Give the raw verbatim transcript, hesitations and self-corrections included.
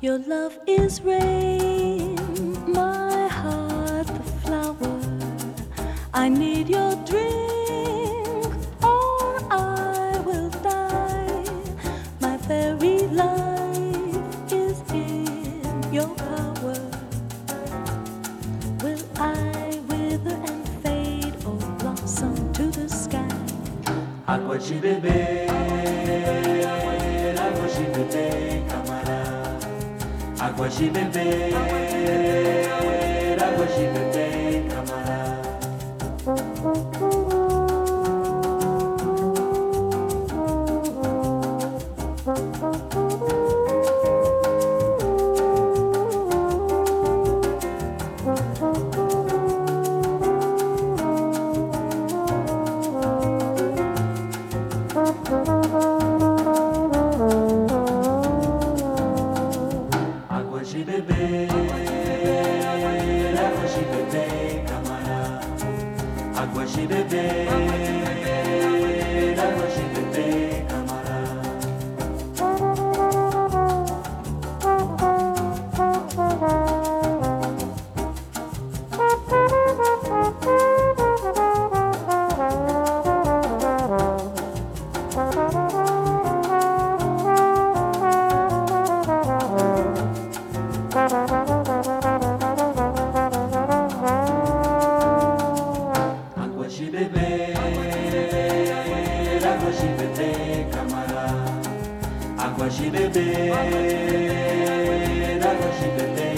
Your love is rain, my heart the flower. I need your drink or I will die. My very life is in your power. Will I wither and fade or blossom to the sky? Água de beber, água de beber, camarada. Água de beber, água de beber, camarada. Água de beber, água de beber, camarada. Água de beber, água de beber, camarada. Água de beber, água de beber, camarada. Água de beber, água de beber.